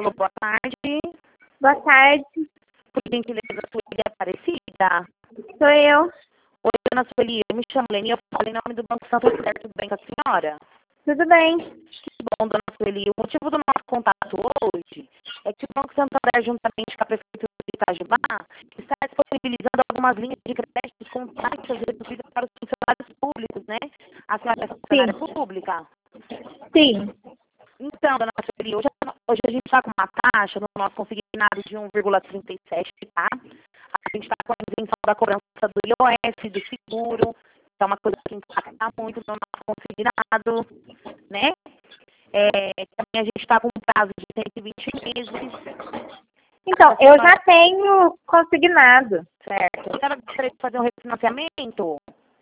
Alô, boa tarde. Boa tarde, Por gentileza, Sueli Aparecida. sou eu. Oi, dona Sueli, eu me chamo Leni, eu falo em nome do Banco Santander, tudo bem com a senhora? Tudo bem? Que bom, dona Sueli. O motivo do nosso contato hoje é que o Banco Santander, juntamente com a Prefeitura de Itajubá, está disponibilizando algumas linhas de crédito com taxas reduzidas para os funcionários públicos, né? A senhora é funcionária pública? Sim. Então, dona Sueli, hoje a gente está com uma taxa no nosso consignado de 1,37, tá? A gente está com a isenção da cobrança do IOF, do seguro, que é uma coisa que impacta muito no nosso consignado, né? Também a gente está com um prazo de 120 meses. Então, eu já tenho consignado, Certo. A senhora gostaria de fazer um refinanciamento?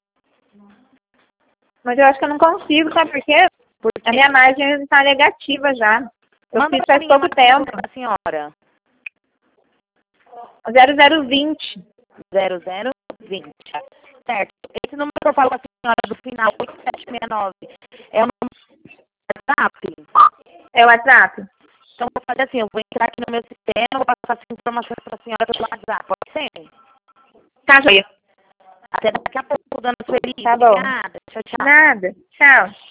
mas eu acho que eu não consigo, sabe por quê? Porque A minha margem está negativa já. Eu manda fiz pra faz mim pouco uma tempo. da senhora. 0020. 0020. Certo. Esse número que eu falo com a senhora do final, 8769, é o número do WhatsApp? É o WhatsApp? Então, eu vou fazer assim, eu vou entrar aqui no meu sistema, vou passar as informações para a senhora pelo WhatsApp, pode ser? Tá joia. Até daqui a pouco, dona Sueli. Tá bom. Obrigada. Tchau, tchau. Nada. Tchau.